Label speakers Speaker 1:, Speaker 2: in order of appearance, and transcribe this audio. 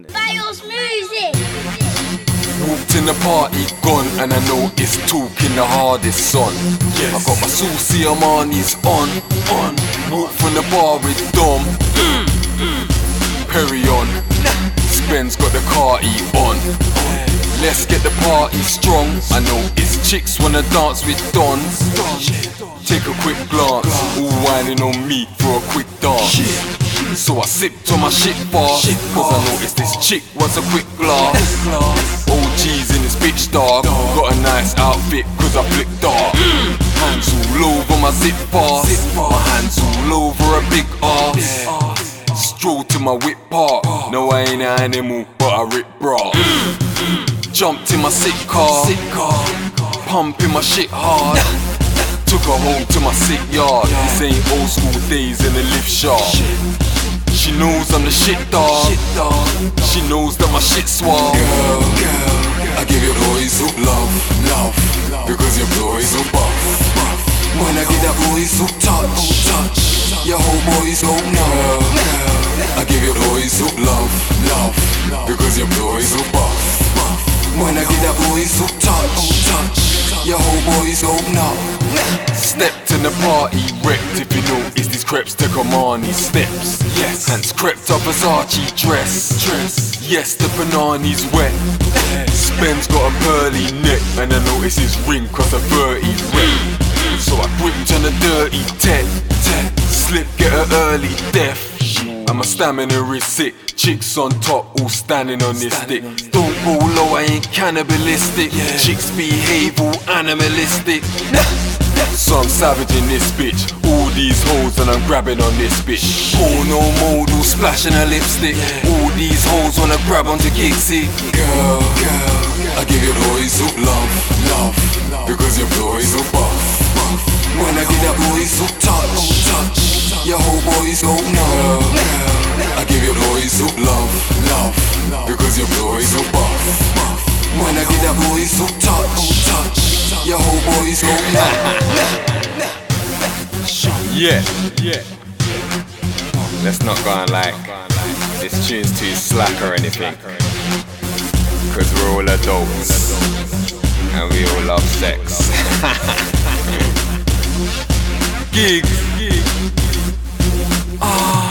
Speaker 1: Bios music.
Speaker 2: Walked in the party, gone, and I noticed talking the hardest son. I got my saucy Armani's on. Walk from the bar with Dom. Perry on. Spen's got the carty on. Let's get the party strong. I know it's chicks wanna dance with dons. Take a quick glance, all whining on me for a quick dance. So I sipped on my shit bar, cause I noticed this chick wants a quick glass. OG's in this bitch dog, got a nice outfit cause I flicked dark. Hands all over my zip bar, my hands all over a big ass. Stroll to my whip park, no I ain't an animal but I rip bra. Jumped in my sick car, pumping my shit hard. Took her home to my sick yard. This ain't old school days in the lift shaft. She knows I'm the shit dog. She knows that my shit suave.
Speaker 3: Girl, I give you boys who love, because your boys so buff. When I get that boys who touch, your whole boys go know. I give you boys who love, because your boys so buff. When I get that boys who touch, your whole boys go know.
Speaker 2: Stepped in the party, wrecked if you notice these creps took Armani steps. Yes, hands crept up Versace dress. Yes, the banana's wet. Spen's got a pearly neck, and I notice his ring cause a 30 red. So I gripped on a dirty tech. Slip, get her early death. And my stamina is sick. Chicks on top, all standing on this stick. Don't go low, I ain't cannibalistic. Chicks behave all animalistic. So I'm savage in this bitch. All these hoes and I'm grabbing on this bitch. Porno mode, all splashing her lipstick. All these hoes wanna grab onto Gigsy.
Speaker 3: Girl, I give you boys who love, because your boys so buff. When I get that boys who touch, your whole boys go know. I give you boys who love, because your boys so buff. When I get that boys who touch, your whole boys go know.
Speaker 4: Yeah. Let's not go on like this tune's too slack or anything, cause we're all adults and we all love sex.
Speaker 2: Gigs.